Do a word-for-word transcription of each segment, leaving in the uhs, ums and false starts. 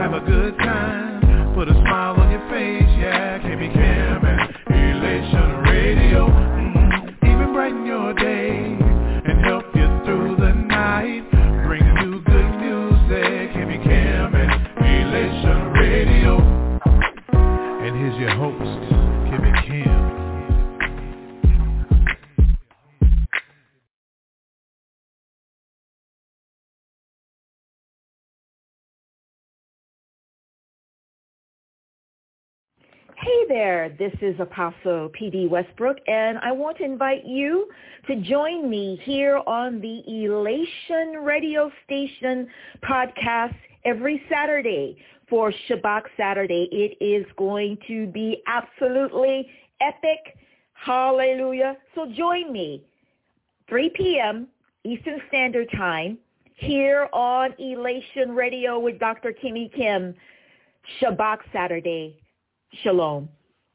have a good time, put a smile on your face, yeah. K B Kim and Elation Radio, mm-hmm. Even brighten your day and help you through the night. Bring you good music, K B Kim and Elation Radio. And here's your host, K B Kim. Hey there, this is Apostle P D Westbrook, and I want to invite you to join me here on the Elation Radio Station podcast every Saturday for Shabbat Saturday. It is going to be absolutely epic. Hallelujah. So join me, three p.m. Eastern Standard Time, here on Elation Radio with Doctor Kimmy Kim, Shabbat Saturday. Shalom.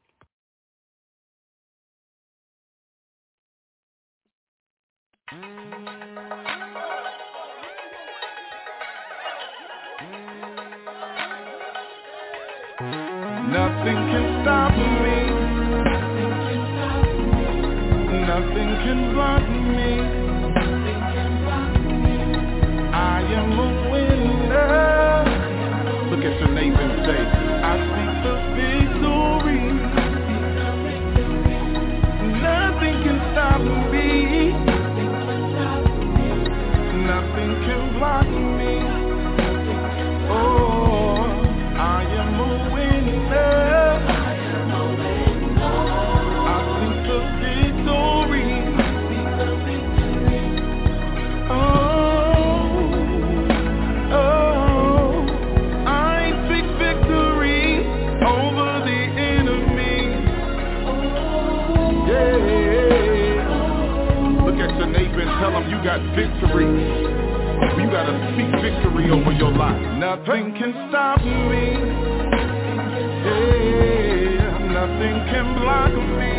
Nothing can stop me. Nothing can block me. I am a winner. Look at your neighbor and say, I speak the victory. Nothing can stop me. Nothing can block me. Oh, I am a winner. I speak the victory. Oh, oh, I speak victory over the enemy. Yeah. Look at your neighbor and tell him you got victory. You gotta speak victory over your life. Nothing can stop me. Yeah. Nothing can block me.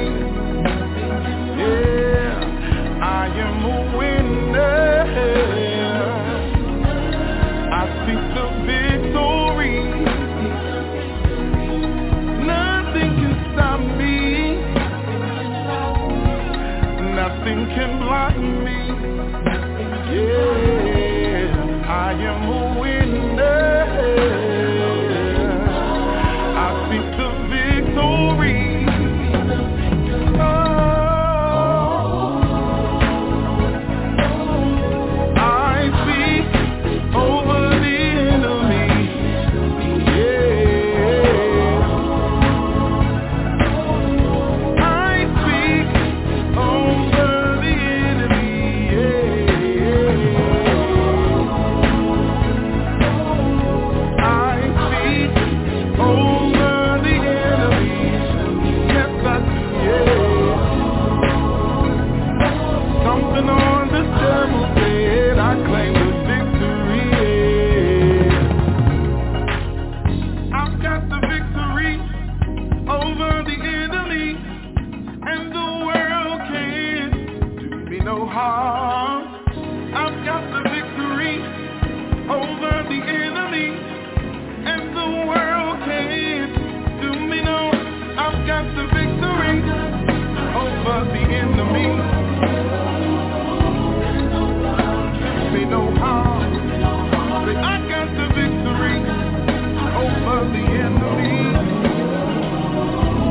Yeah. I am a winner. I speak the victory. Nothing can stop me. Nothing can block me. Yeah, I am a winner. I speak the victory. Oh, I speak over the enemy. Yeah, I speak over the enemy. Yeah, I speak over the enemy. Yes, I do. Yeah, something on the devil's head. I claim the victory. Yeah. I've got the victory over the enemy, and the world can't do me no harm. I've got the victory over the enemy, and the world can't do me no. I've got the victory over the enemy. Do me no harm. Say, I got the victory over the enemy.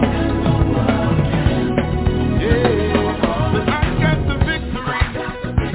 Yeah. Say, I got the victory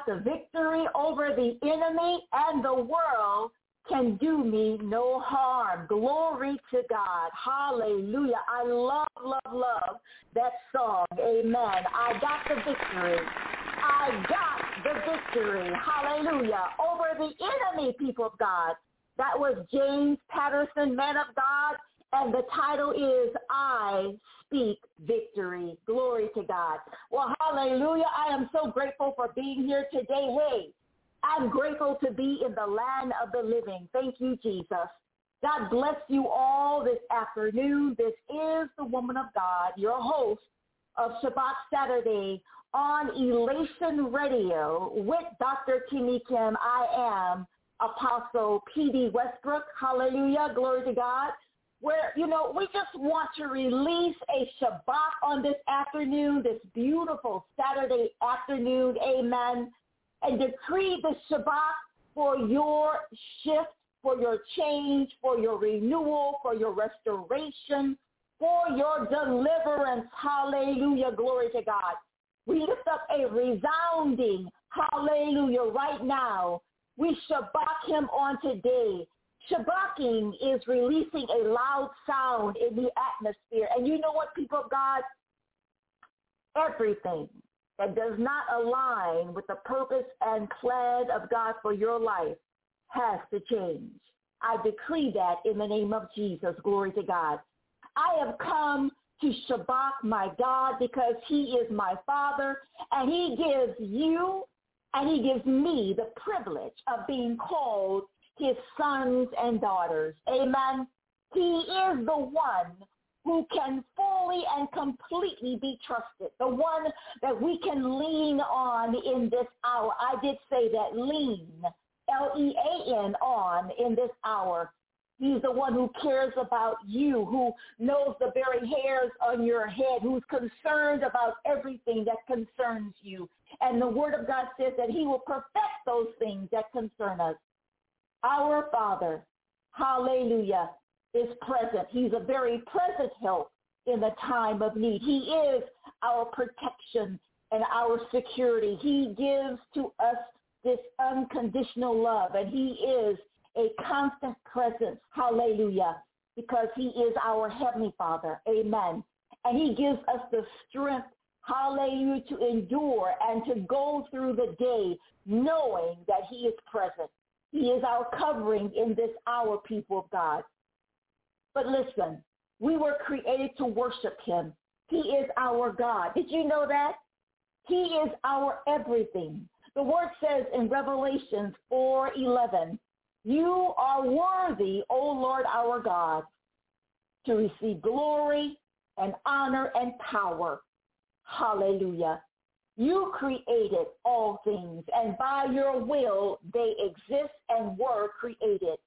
the victory over the enemy, and the world can do me no harm. Glory to God. Hallelujah. I love, love, love that song. Amen. I got the victory. I got the victory. Hallelujah. Over the enemy, people of God. That was James Patterson, man of God. And the title is I Speak Victory. Glory to God. Well, hallelujah. I am so grateful for being here today. Hey, I'm grateful to be in the land of the living. Thank you, Jesus. God bless you all this afternoon. This is the woman of God, your host of Shabbat Saturday on Elation Radio with Doctor Kimmy Kim. I am Apostle P D Westbrook. Hallelujah. Glory to God. Where, you know, we just want to release a Shabbat on this afternoon, this beautiful Saturday afternoon. Amen. And decree the Shabbat for your shift, for your change, for your renewal, for your restoration, for your deliverance. Hallelujah. Glory to God. We lift up a resounding hallelujah right now. We Shabbat him on today. Shabbaking is releasing a loud sound in the atmosphere. And you know what, people of God? Everything that does not align with the purpose and plan of God for your life has to change. I decree that in the name of Jesus. Glory to God. I have come to Shabbat my God because he is my Father, and he gives you and he gives me the privilege of being called his sons and daughters. Amen. He is the one who can fully and completely be trusted, the one that we can lean on in this hour. I did say that, lean, L E A N, on in this hour. He's the one who cares about you, who knows the very hairs on your head, who's concerned about everything that concerns you. And the word of God says that he will perfect those things that concern us. Our Father, hallelujah, is present. He's a very present help in the time of need. He is our protection and our security. He gives to us this unconditional love, and he is a constant presence, hallelujah, because he is our Heavenly Father, amen. And he gives us the strength, hallelujah, to endure and to go through the day knowing that he is present. He is our covering in this hour, people of God. But listen, we were created to worship him. He is our God. Did you know that? He is our everything. The word says in Revelation four eleven, you are worthy, O Lord our God, to receive glory and honor and power. Hallelujah. You created all things, and by your will they exist and were created.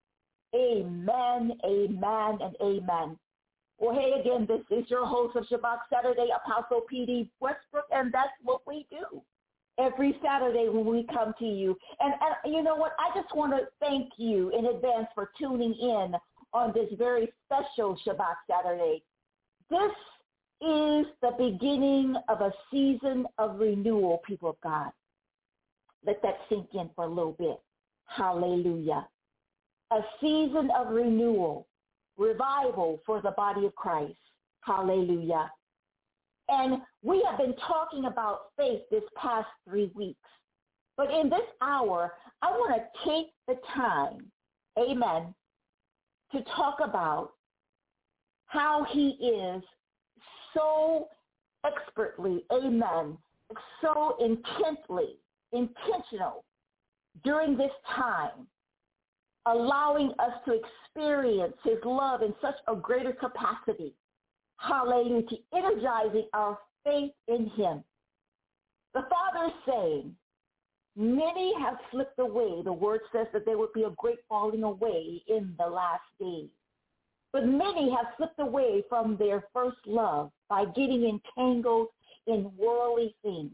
Amen, amen, and amen. Well, hey, again, this is your host of Shabbat Saturday, Apostle P D Westbrook, and that's what we do every Saturday when we come to you. And, and you know what? I just want to thank you in advance for tuning in on this very special Shabbat Saturday. This is the beginning of a season of renewal, people of God. Let that sink in for a little bit. Hallelujah. A season of renewal, revival for the body of Christ. Hallelujah. And we have been talking about faith this past three weeks. But in this hour, I want to take the time, amen, to talk about how he is so expertly, amen, so intently, intentional during this time, allowing us to experience his love in such a greater capacity. Hallelujah, energizing our faith in him. The Father is saying, many have slipped away. The word says that there would be a great falling away in the last days. But many have slipped away from their first love by getting entangled in worldly things.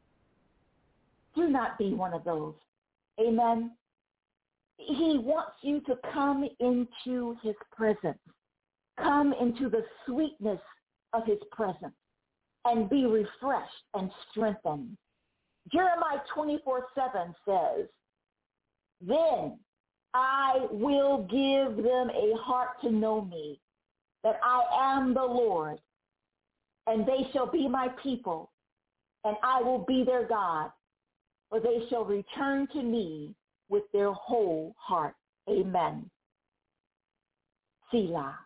Do not be one of those. Amen. He wants you to come into his presence. Come into the sweetness of his presence and be refreshed and strengthened. Jeremiah twenty-four seven says, then I will give them a heart to know me, that I am the Lord, and they shall be my people, and I will be their God, for they shall return to me with their whole heart. Amen. Selah.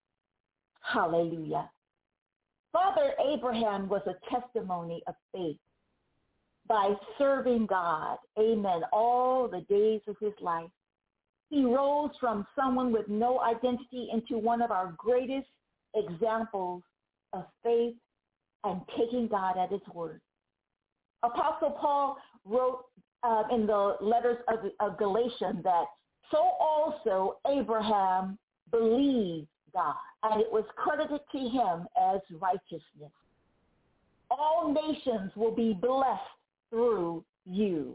Hallelujah. Father Abraham was a testimony of faith by serving God, amen, all the days of his life. He rose from someone with no identity into one of our greatest examples of faith and taking God at his word. Apostle Paul wrote uh, in the letters of, of Galatians that so also Abraham believed God, and it was credited to him as righteousness. All nations will be blessed through you.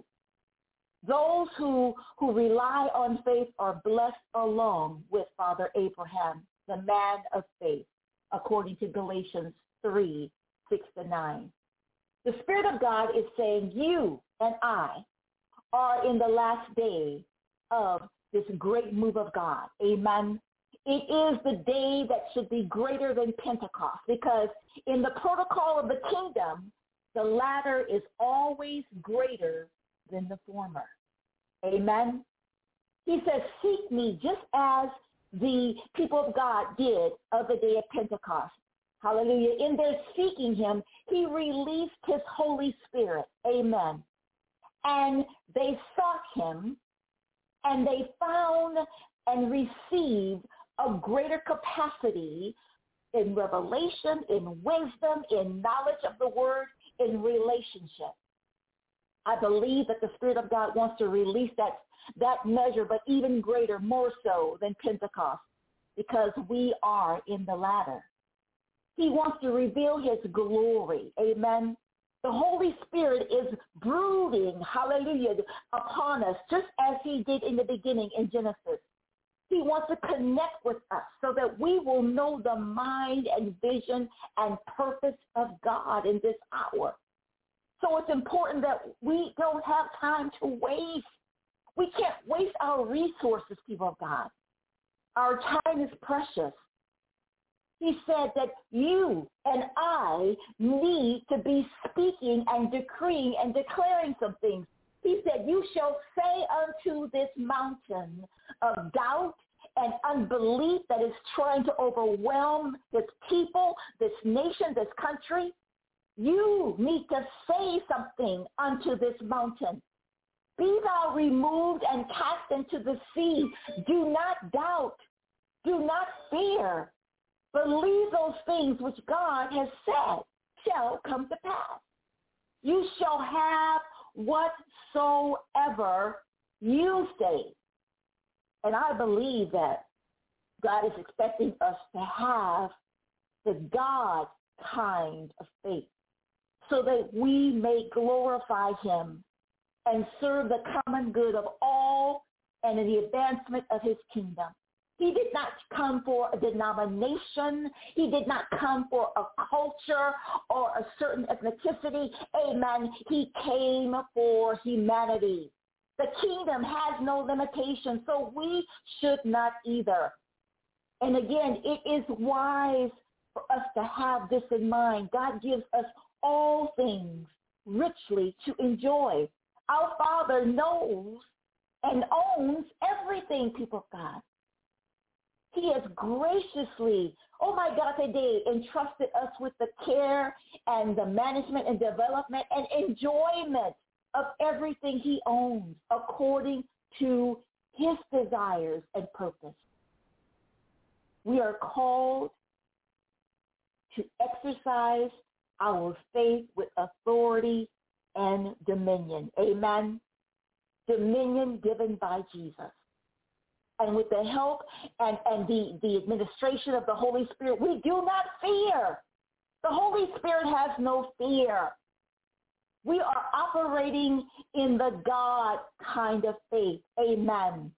Those who, who rely on faith are blessed along with Father Abraham, the man of faith, according to Galatians three, six to nine. The Spirit of God is saying you and I are in the last day of this great move of God. Amen. It is the day that should be greater than Pentecost, because in the protocol of the kingdom, the latter is always greater than the former. Amen. He says, seek me just as the people of God did of the day of Pentecost. Hallelujah. In their seeking him, he released his Holy Spirit. Amen. And they sought him, and they found and received a greater capacity in revelation, in wisdom, in knowledge of the word, in relationship. I believe that the Spirit of God wants to release that, that measure, but even greater, more so than Pentecost, because we are in the latter. He wants to reveal his glory. Amen. The Holy Spirit is brooding, hallelujah, upon us, just as he did in the beginning in Genesis. He wants to connect with us so that we will know the mind and vision and purpose of God in this hour. So it's important that we don't have time to waste. We can't waste our resources, people of God. Our time is precious. He said that you and I need to be speaking and decreeing and declaring some things. He said, you shall say unto this mountain of doubt and unbelief that is trying to overwhelm this people, this nation, this country, you need to say something unto this mountain. Be thou removed and cast into the sea. Do not doubt. Do not fear. Believe those things which God has said shall come to pass. You shall have whatsoever you say. And I believe that God is expecting us to have the God kind of faith so that we may glorify him and serve the common good of all and in the advancement of his kingdom. He did not come for a denomination. He did not come for a culture or a certain ethnicity. Amen. He came for humanity. The kingdom has no limitations, so we should not either. And again, it is wise for us to have this in mind. God gives us all things richly to enjoy. Our Father knows and owns everything, people of God. He has graciously, oh my God, today entrusted us with the care and the management and development and enjoyment of everything he owns according to his desires and purpose. We are called to exercise our faith with authority and dominion. Amen. Dominion given by Jesus. And with the help and, and the, the administration of the Holy Spirit, we do not fear. The Holy Spirit has no fear. We are operating in the God kind of faith. Amen.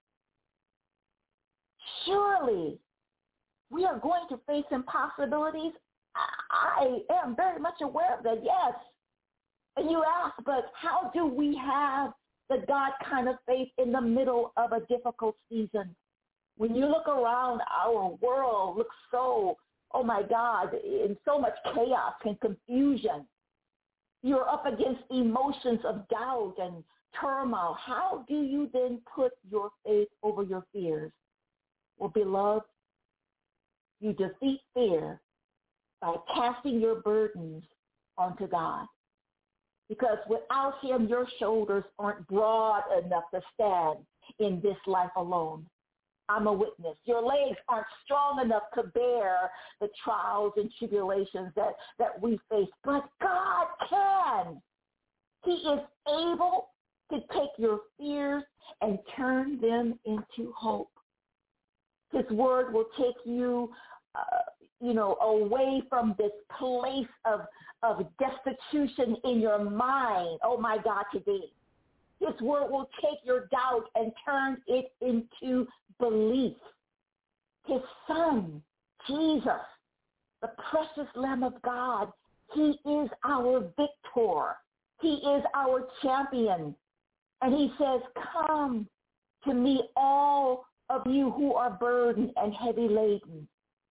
Surely we are going to face impossibilities. I am very much aware of that, yes. And you ask, but how do we have the God kind of faith in the middle of a difficult season? When you look around, our world looks so, oh my God, in so much chaos and confusion. You're up against emotions of doubt and turmoil. How do you then put your faith over your fears? Well, beloved, you defeat fear by casting your burdens onto God. Because without him, your shoulders aren't broad enough to stand in this life alone. I'm a witness. Your legs aren't strong enough to bear the trials and tribulations that, that we face. But God can. He is able to take your fears and turn them into hope. His word will take you, uh, you know, away from this place of, of destitution in your mind. Oh, my God, today. His word will take your doubt and turn it into belief. His son, Jesus, the precious Lamb of God, he is our victor. He is our champion. And he says, come to me, all of you who are burdened and heavy laden,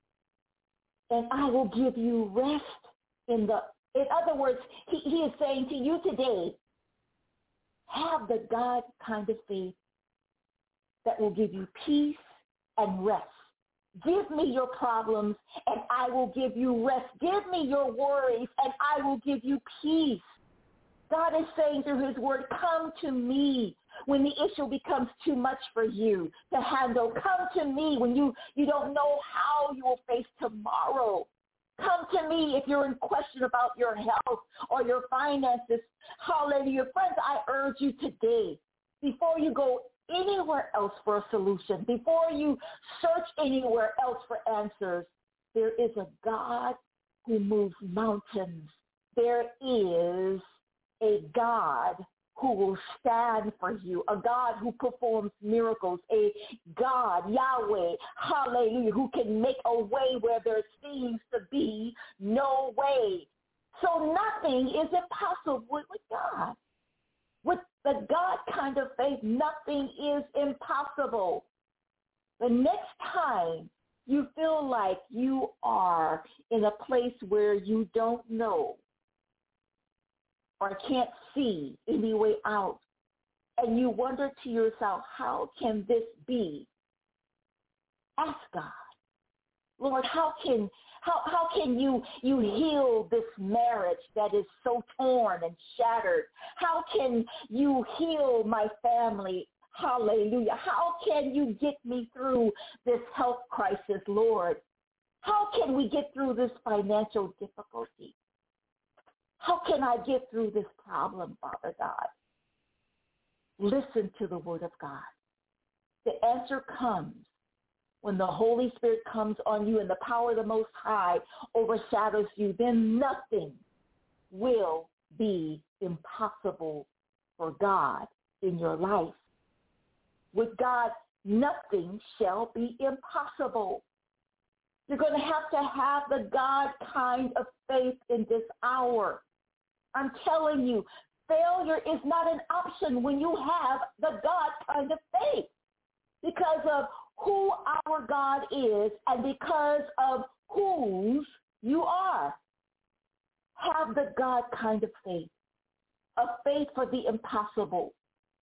and I will give you rest in the, in other words, he, he is saying to you today, have the God kind of faith that will give you peace and rest. Give me your problems and I will give you rest. Give me your worries and I will give you peace. God is saying through his word, come to me when the issue becomes too much for you to handle. Come to me when you, you don't know how you will face tomorrow. Come to me if you're in question about your health or your finances. Hallelujah. Friends, I urge you today, before you go anywhere else for a solution, before you search anywhere else for answers, there is a God who moves mountains. There is a God who will stand for you, a God who performs miracles, a God, Yahweh, hallelujah, who can make a way where there seems to be no way. So nothing is impossible with God. With the God kind of faith, nothing is impossible. The next time you feel like you are in a place where you don't know or can't see any way out, and you wonder to yourself, how can this be? Ask God, Lord, how can how how can you you heal this marriage that is so torn and shattered? How can you heal my family? Hallelujah. How can you get me through this health crisis, Lord? How can we get through this financial difficulty? How can I get through this problem, Father God? Listen to the word of God. The answer comes when the Holy Spirit comes on you and the power of the Most High overshadows you. Then nothing will be impossible for God in your life. With God, nothing shall be impossible. You're going to have to have the God kind of faith in this hour. I'm telling you, failure is not an option when you have the God kind of faith, because of who our God is and because of whose you are. Have the God kind of faith, a faith for the impossible.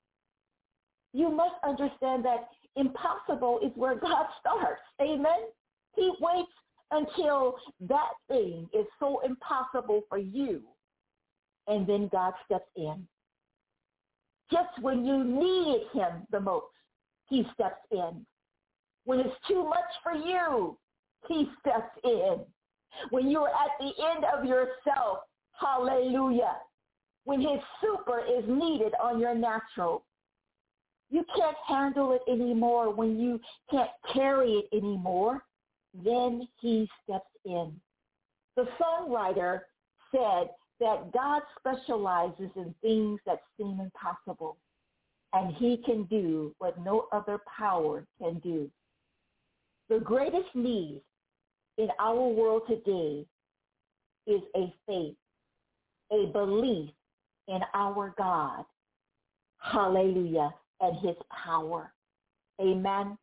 You must understand that impossible is where God starts. Amen? He waits until that thing is so impossible for you, and then God steps in. Just when you needed him the most, he steps in. When it's too much for you, he steps in. When you're at the end of yourself, hallelujah, when his super is needed on your natural, you can't handle it anymore, when you can't carry it anymore, then he steps in. The songwriter said that God specializes in things that seem impossible, and he can do what no other power can do. The greatest need in our world today is a faith, a belief in our God. Hallelujah. And his power. Amen.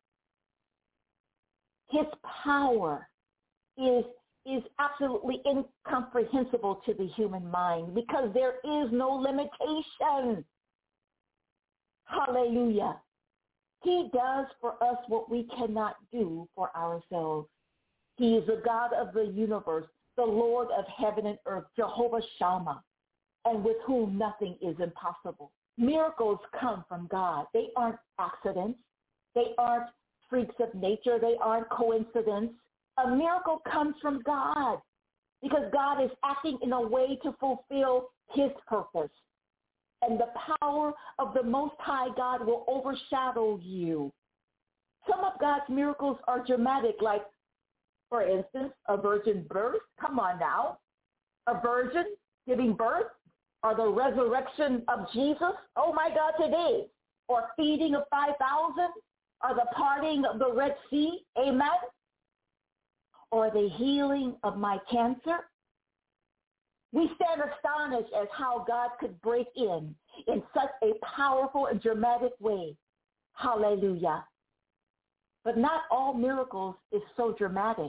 His power is, is absolutely incomprehensible to the human mind because there is no limitation. Hallelujah. He does for us what we cannot do for ourselves. He is the God of the universe, the Lord of heaven and earth, Jehovah Shammah, and with whom nothing is impossible. Miracles come from God. They aren't accidents. They aren't freaks of nature. They aren't coincidence. A miracle comes from God because God is acting in a way to fulfill his purpose. And the power of the Most High God will overshadow you. Some of God's miracles are dramatic, like, for instance, a virgin birth. Come on now. A virgin giving birth, or the resurrection of Jesus. Oh, my God, today. Or feeding of five thousand, or the parting of the Red Sea. Amen. Or the healing of my cancer. We stand astonished as how God could break in in such a powerful and dramatic way. Hallelujah. But not all miracles is so dramatic.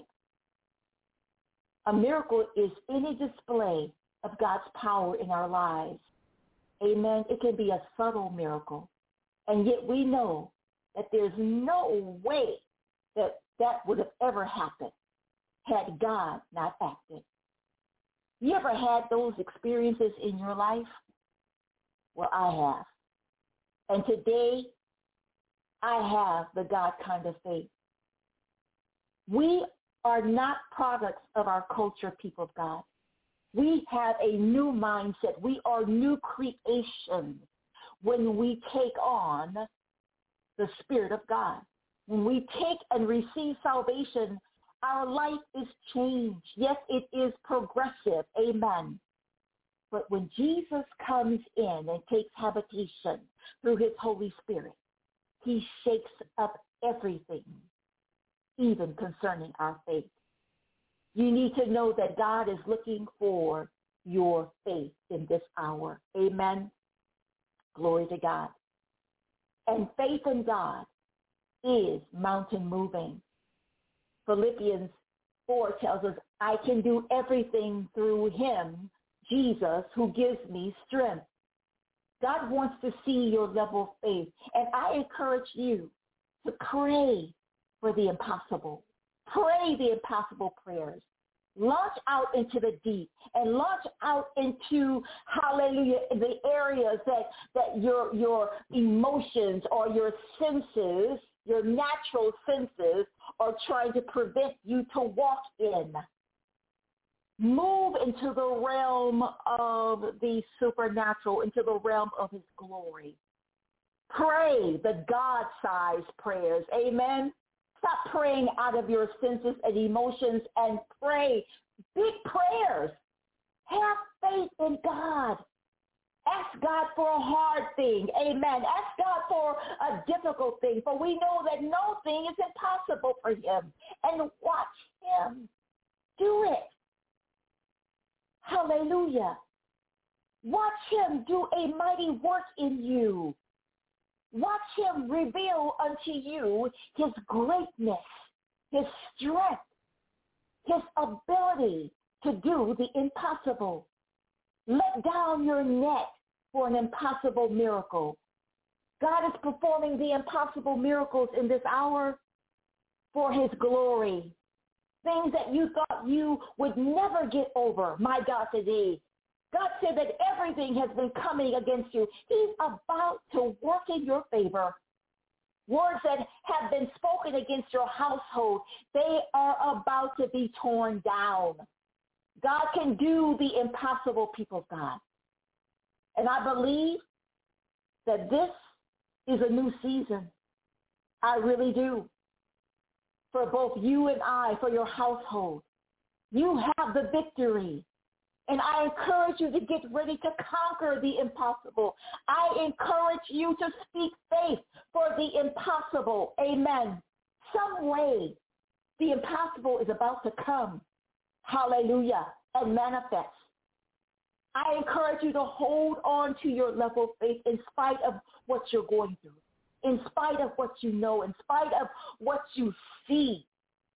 A miracle is any display of God's power in our lives. Amen. It can be a subtle miracle. And yet we know that there's no way that that would have ever happened had God not acted. You ever had those experiences in your life? Well, I have. And today, I have the God kind of faith. We are not products of our culture, people of God. We have a new mindset. We are new creations when we take on the Spirit of God. When we take and receive salvation, our life is changed. Yes, it is progressive. Amen. But when Jesus comes in and takes habitation through his Holy Spirit, he shakes up everything, even concerning our faith. You need to know that God is looking for your faith in this hour. Amen. Glory to God. And faith in God is mountain moving. Philippians four tells us, I can do everything through him, Jesus, who gives me strength. God wants to see your level of faith. And I encourage you to pray for the impossible. Pray the impossible prayers. Launch out into the deep and launch out into, hallelujah, the areas that, that your, your emotions or your senses, your natural senses, are trying to prevent you to walk in. Move into the realm of the supernatural, into the realm of his glory. Pray the God-sized prayers. Amen. Stop praying out of your senses and emotions and pray big prayers. Have faith in God. Ask God for a hard thing. Amen. Ask God for a difficult thing, for we know that no thing is impossible for him. And watch him do it. Hallelujah. Watch him do a mighty work in you. Watch him reveal unto you his greatness, his strength, his ability to do the impossible. Let down your net for an impossible miracle. God is performing the impossible miracles in this hour for his glory. Things that you thought you would never get over, my God, today. God said that everything has been coming against you. He's about to work in your favor. Words that have been spoken against your household, they are about to be torn down. God can do the impossible, people of God. And I believe that this is a new season. I really do. For both you and I, for your household. You have the victory. And I encourage you to get ready to conquer the impossible. I encourage you to speak faith for the impossible. Amen. Some way the impossible is about to come. Hallelujah. And manifest. I encourage you to hold on to your level of faith in spite of what you're going through, in spite of what you know, in spite of what you see.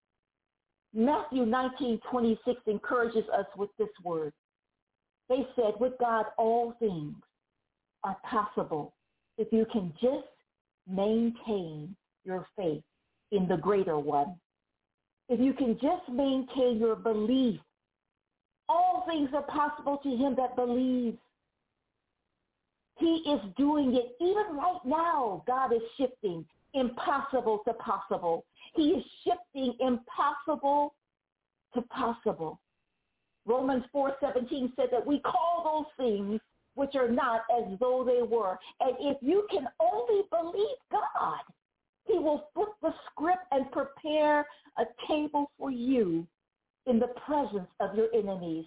Matthew nineteen twenty-six encourages us with this word. They said, with God, all things are possible if you can just maintain your faith in the greater one. If you can just maintain your belief, all things are possible to him that believes. He is doing it. Even right now, God is shifting impossible to possible. He is shifting impossible to possible. Romans four seventeen said that we call those things which are not as though they were. And if you can only believe God, he will flip the script and prepare a table for you in the presence of your enemies.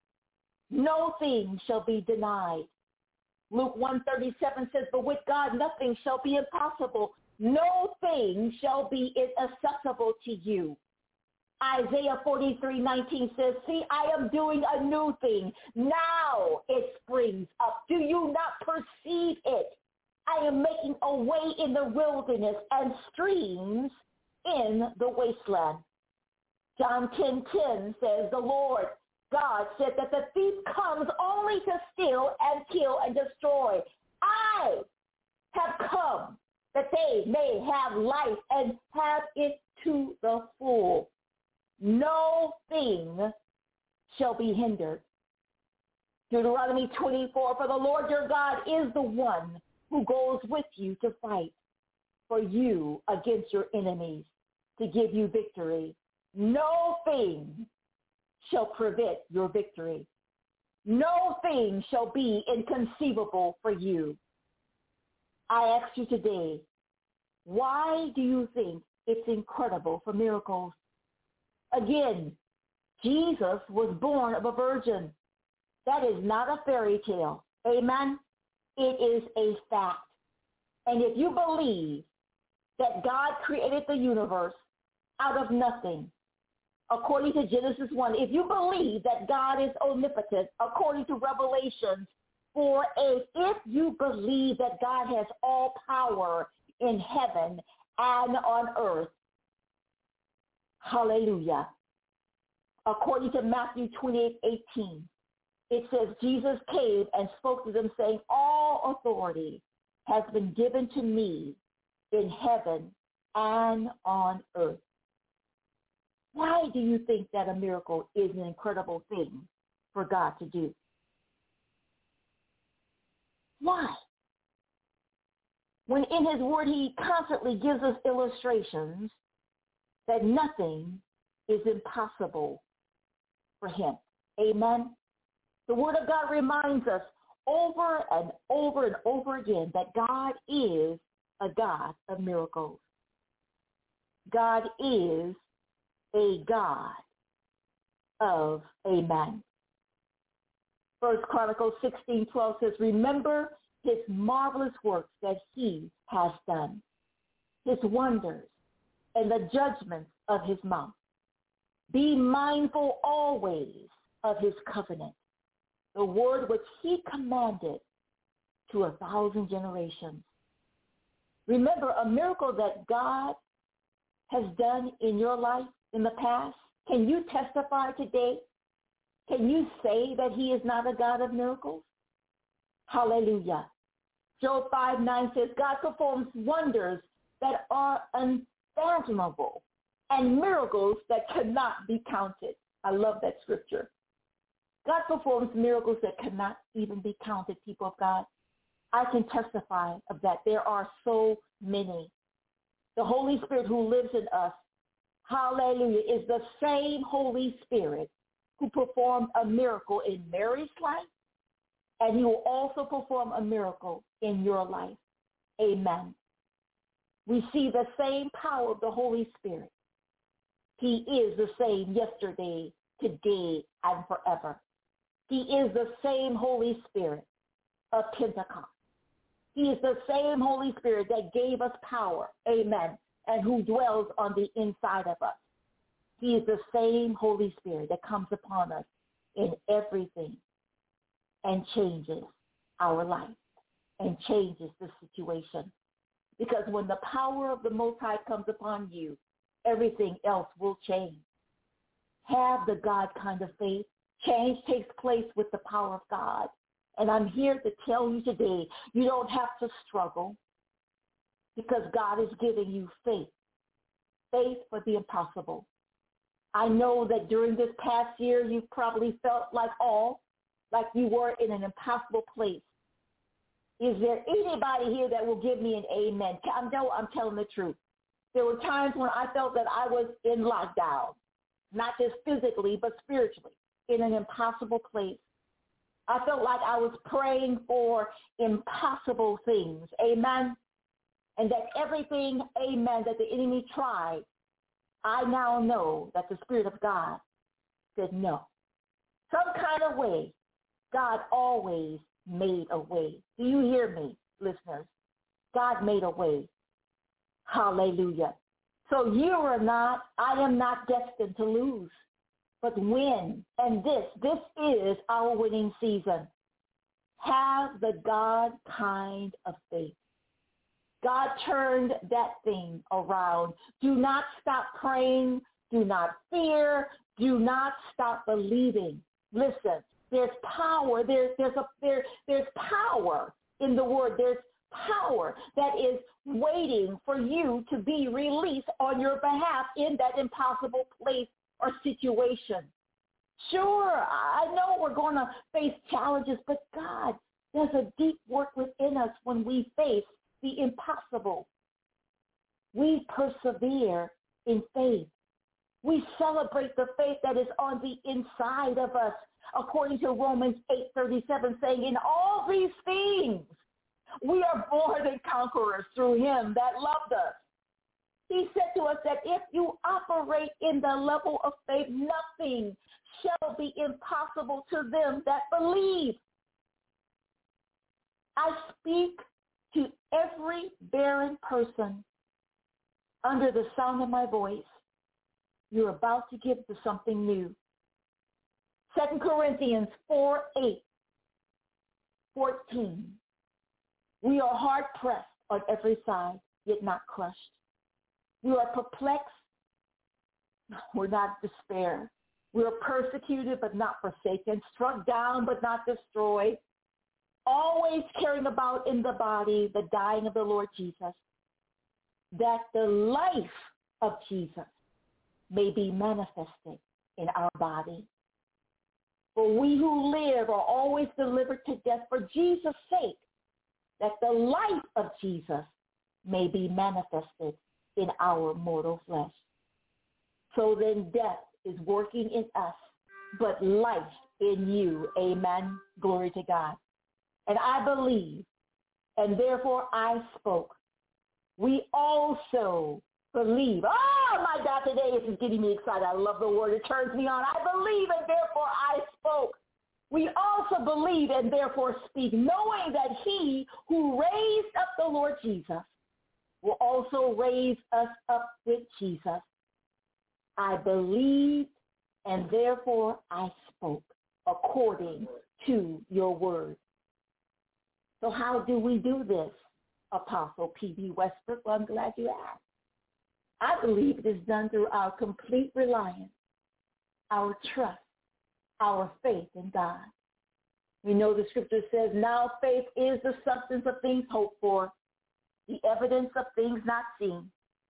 No thing shall be denied. Luke one thirty-seven says, but with God nothing shall be impossible. No thing shall be inaccessible to you. Isaiah forty-three nineteen says, see, I am doing a new thing. Now it springs up. Do you not perceive it? I am making a way in the wilderness and streams in the wasteland. John ten ten says, the Lord God said that the thief comes only to steal and kill and destroy. I have come that they may have life and have it to the full. No thing shall be hindered. Deuteronomy twenty-four, for the Lord your God is the one who goes with you to fight for you against your enemies to give you victory. No thing shall prevent your victory. No thing shall be inconceivable for you. I ask you today, why do you think it's incredible for miracles? Again, Jesus was born of a virgin. That is not a fairy tale. Amen? It is a fact. And if you believe that God created the universe out of nothing, according to Genesis one, if you believe that God is omnipotent, according to Revelation four eight, if you believe that God has all power in heaven and on earth, hallelujah. According to Matthew twenty-eight eighteen, it says, Jesus came and spoke to them saying, all authority has been given to me in heaven and on earth. Why do you think that a miracle is an incredible thing for God to do? Why? When in his word he constantly gives us illustrations that nothing is impossible for him. Amen? The word of God reminds us over and over and over again that God is a God of miracles. God is a God of amen. First Chronicles sixteen twelve says, remember his marvelous works that he has done, his wonders, and the judgments of his mouth. Be mindful always of his covenant, the word which he commanded to a thousand generations. Remember a miracle that God has done in your life in the past. Can you testify today? Can you say that he is not a God of miracles? Hallelujah. Job five nine says, God performs wonders that are unfathomable and miracles that cannot be counted. I love that scripture. God performs miracles that cannot even be counted, people of God. I can testify of that. There are so many. The Holy Spirit who lives in us, hallelujah, is the same Holy Spirit who performed a miracle in Mary's life, and he will also perform a miracle in your life. Amen. We see the same power of the Holy Spirit. He is the same yesterday, today, and forever. He is the same Holy Spirit of Pentecost. He is the same Holy Spirit that gave us power, amen, and who dwells on the inside of us. He is the same Holy Spirit that comes upon us in everything. and changes our life and changes the situation. Because when the power of the Most High comes upon you, everything else will change. Have the God kind of faith. Change takes place with the power of God. And I'm here to tell you today, you don't have to struggle because God is giving you faith. Faith for the impossible. I know that during this past year, you probably felt like all, like you were in an impossible place. Is there anybody here that will give me an amen? I know I'm telling the truth. There were times when I felt that I was in lockdown, not just physically, but spiritually, in an impossible place. I felt like I was praying for impossible things, amen, and that everything, amen, that the enemy tried, I now know that the Spirit of God said no. Some kind of way, God always made a way. Do you hear me, listeners? God made a way. Hallelujah. So you are not, I am not destined to lose, but win. And this, this is our winning season. Have the God kind of faith. God turned that thing around. Do not stop praying. Do not fear. Do not stop believing. Listen, there's power. There's, there's, a, there, there's power in the word. There's power that is waiting for you to be released on your behalf in that impossible place or situation. Sure, I know we're going to face challenges, but God does a deep work within us when we face the impossible. We persevere in faith. We celebrate the faith that is on the inside of us, according to Romans eight thirty-seven, saying, in all these things, we are more than conquerors through him that loved us. He said to us that if you operate in the level of faith, nothing shall be impossible to them that believe. I speak to every barren person under the sound of my voice. You're about to give to something new. Second Corinthians four, eight, fourteen. We are hard pressed on every side, yet not crushed. We are perplexed. We're not despair. We are persecuted, but not forsaken. Struck down, but not destroyed. Always carrying about in the body the dying of the Lord Jesus, that the life of Jesus may be manifested in our body. For we who live are always delivered to death for Jesus' sake, that the life of Jesus may be manifested in our mortal flesh. So then death is working in us, but life in you. Amen. Glory to God. And I believe, and therefore I spoke. We also believe. Oh, my God, today this is getting me excited. I love the word. It turns me on. I believe, and therefore I spoke. We also believe and therefore speak, knowing that he who raised up the Lord Jesus will also raise us up with Jesus. I believed, and therefore I spoke according to your word. So how do we do this, Apostle P D Westbrook? Well, I'm glad you asked. I believe it is done through our complete reliance, our trust, our faith in God. We know the scripture says, now faith is the substance of things hoped for, the evidence of things not seen.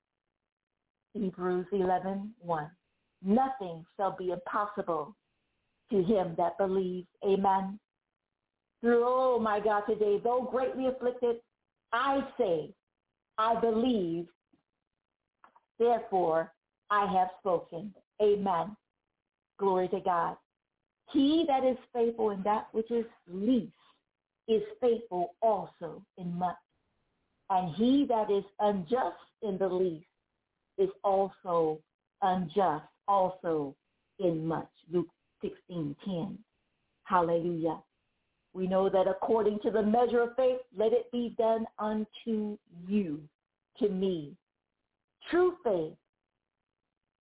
Hebrews eleven one. Nothing shall be impossible to him that believes. Amen. Through, oh my God, today, though greatly afflicted, I say, I believe, therefore I have spoken. Amen. Glory to God. He that is faithful in that which is least is faithful also in much. And he that is unjust in the least is also unjust also in much. Luke sixteen ten. Hallelujah. We know that according to the measure of faith, let it be done unto you, to me. True faith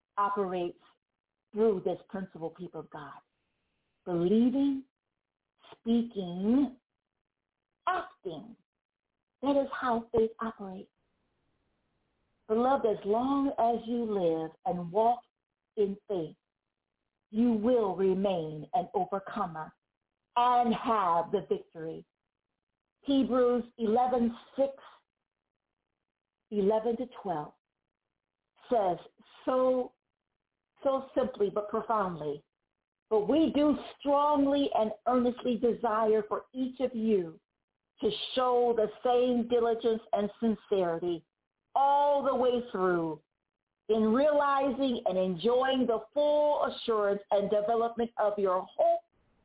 operates through this principle, people of God. Believing, speaking, acting. That is how faith operates. Beloved, as long as you live and walk in faith, you will remain an overcomer and have the victory. Hebrews eleven six, eleven to twelve says so, so simply but profoundly, but we do strongly and earnestly desire for each of you to show the same diligence and sincerity all the way through in realizing and enjoying the full assurance and development of your hope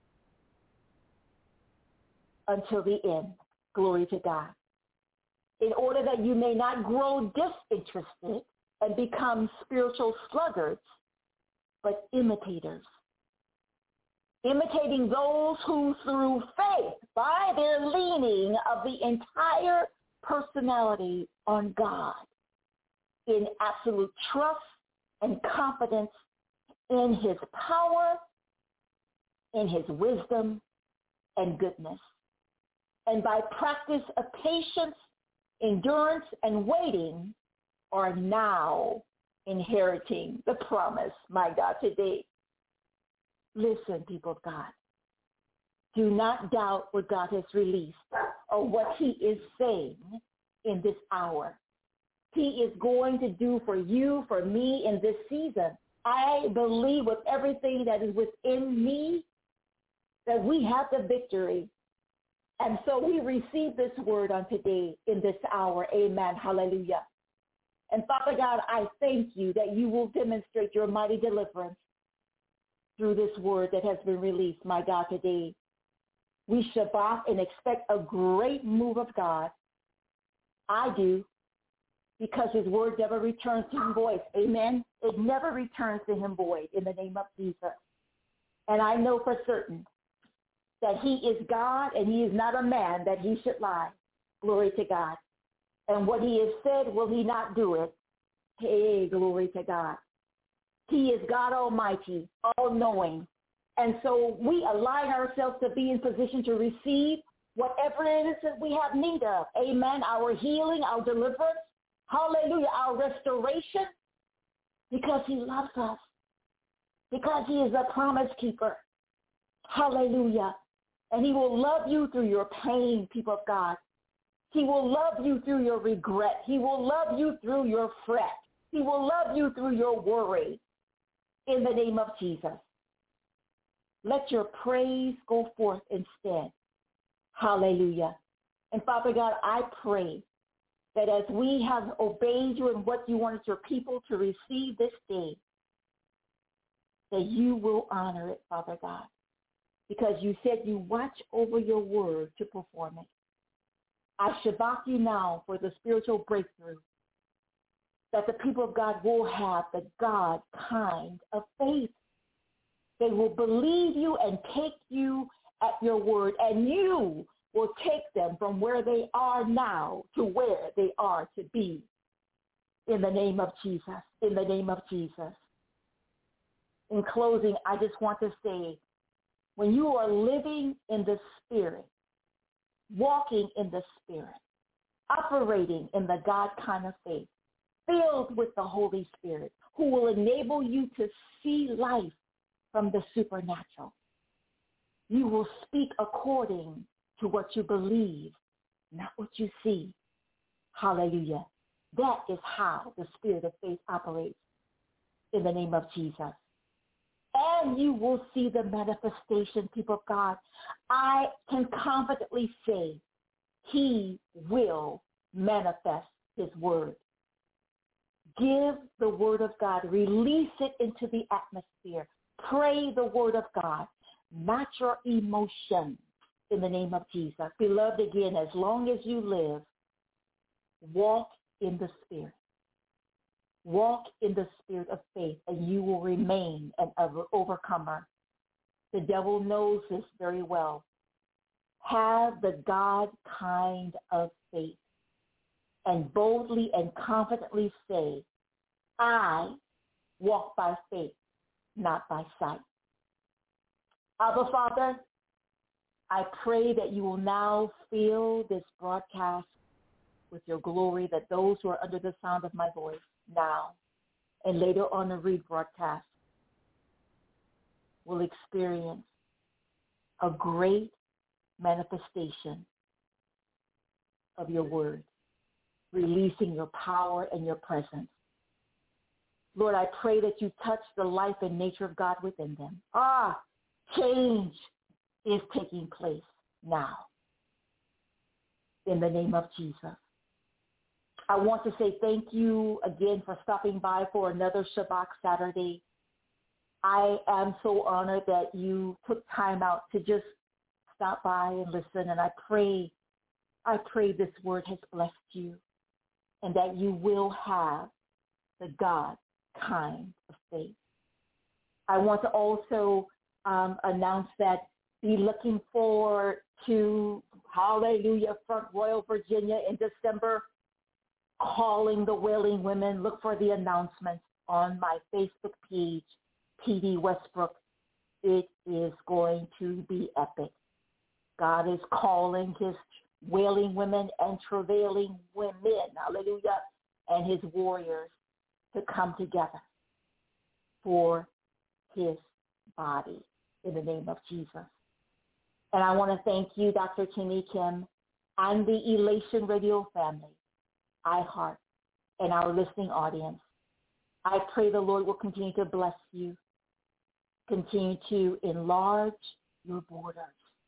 until the end. Glory to God. In order that you may not grow disinterested and become spiritual sluggards, but imitators. Imitating those who through faith, by their leaning of the entire personality on God, in absolute trust and confidence in his power, in his wisdom and goodness. And by practice of patience, endurance, and waiting, are now inheriting the promise, my God, today. Listen, people of God. Do not doubt what God has released or what he is saying in this hour. He is going to do for you, for me in this season. I believe with everything that is within me that we have the victory. And so we receive this word on today in this hour. Amen. Hallelujah. And Father God, I thank you that you will demonstrate your mighty deliverance through this word that has been released, my God, today. We Shabbat and expect a great move of God. I do, because his word never returns to him void. Amen. It never returns to him void in the name of Jesus. And I know for certain that he is God and he is not a man that he should lie. Glory to God. And what he has said, will he not do it? Hey, glory to God. He is God Almighty, all-knowing. And so we align ourselves to be in position to receive whatever it is that we have need of. Amen. Our healing, our deliverance, hallelujah, our restoration, because he loves us, because he is a promise keeper. Hallelujah. And he will love you through your pain, people of God. He will love you through your regret. He will love you through your fret. He will love you through your worry in the name of Jesus. Let your praise go forth instead. Hallelujah. And Father God, I pray that as we have obeyed you and what you wanted your people to receive this day, that you will honor it, Father God, because you said you watch over your word to perform it. I shabbat you now for the spiritual breakthrough that the people of God will have the God kind of faith. They will believe you and take you at your word, and you will take them from where they are now to where they are to be. In the name of Jesus, in the name of Jesus. In closing, I just want to say, when you are living in the Spirit, walking in the Spirit, operating in the God kind of faith, filled with the Holy Spirit, who will enable you to see life from the supernatural. You will speak according to what you believe, not what you see. Hallelujah. That is how the spirit of faith operates in the name of Jesus. And you will see the manifestation, people of God. I can confidently say he will manifest his word. Give the word of God. Release it into the atmosphere. Pray the word of God, not your emotions, in the name of Jesus. Beloved, again, as long as you live, walk in the Spirit. Walk in the spirit of faith, and you will remain an overcomer. The devil knows this very well. Have the God kind of faith, and boldly and confidently say, I walk by faith, not by sight. Abba, Father, I pray that you will now fill this broadcast with your glory, that those who are under the sound of my voice now and later on the rebroadcast will experience a great manifestation of your word, releasing your power and your presence. Lord, I pray that you touch the life and nature of God within them. Ah, change is taking place now. In the name of Jesus. I want to say thank you again for stopping by for another Shabbat Saturday. I am so honored that you took time out to just stop by and listen. And I pray, I pray this word has blessed you and that you will have the God kind of faith. I want to also um, announce that be looking forward to, hallelujah, Front Royal, Virginia in December, Calling the Wailing Women. Look for the announcements on my Facebook page, P D Westbrook. It is going to be epic. God is calling his wailing women and travailing women, hallelujah, and his warriors to come together for his body in the name of Jesus. And I want to thank you, Doctor Kimmy Kim, and the Elation Radio family, iHeart, and our listening audience. I pray the Lord will continue to bless you, continue to enlarge your borders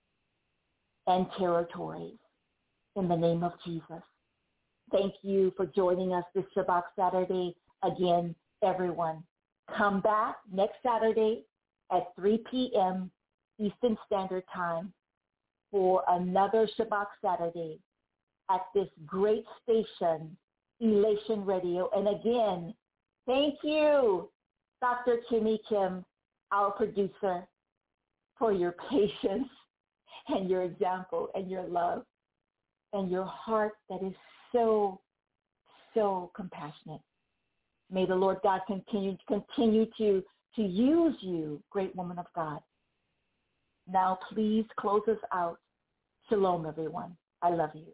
and territories in the name of Jesus. Thank you for joining us this Shabbat Saturday. Again, everyone, come back next Saturday at three p.m. Eastern Standard Time for another Shabbat Saturday at this great station, Elation Radio. And again, thank you, Doctor Kimmy Kim, our producer, for your patience and your example and your love and your heart that is so, so compassionate. May the Lord God continue, continue to, to use you, great woman of God. Now, please close us out. Shalom, everyone. I love you.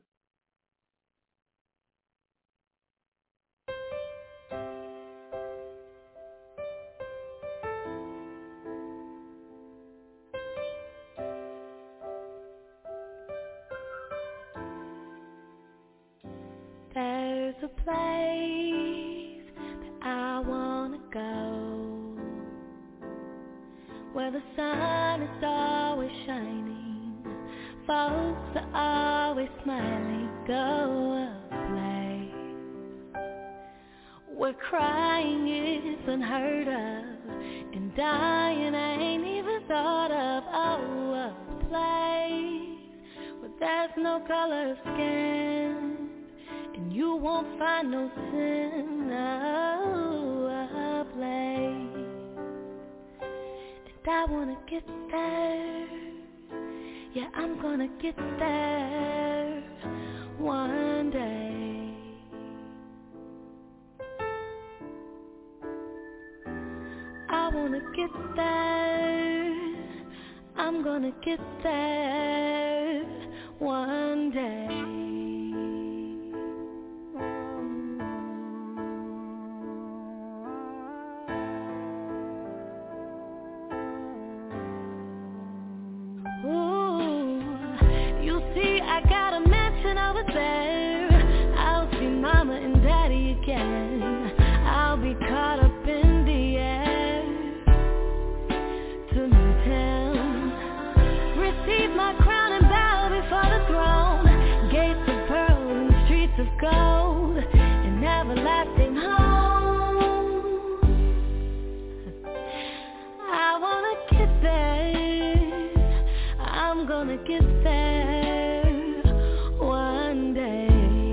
There's a place that I want to go, where the sun is always shining, folks are always smiling. Go a place where crying is unheard of and dying ain't even thought of. Oh, a place where there's no color of skin and you won't find no sin. Oh, a place. And I wanna get there. Yeah, I'm gonna get there one day. I wanna get there. I'm gonna get there one day. Gold and everlasting home. I wanna get there. I'm gonna get there one day.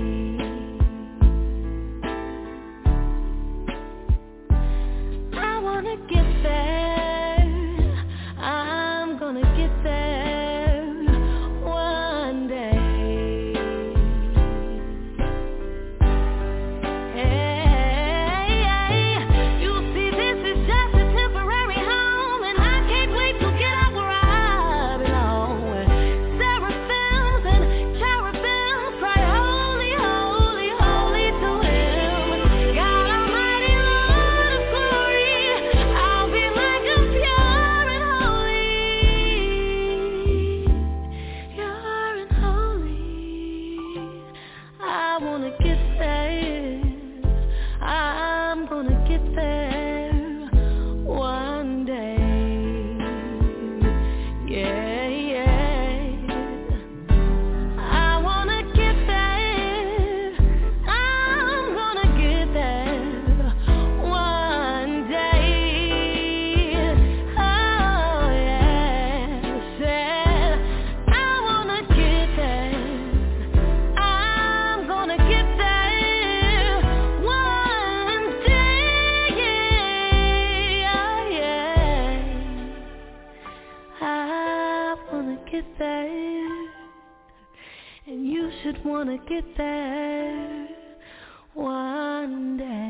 I wanna get there. I'm gonna get there one day. get there, and you should wanna get there one day.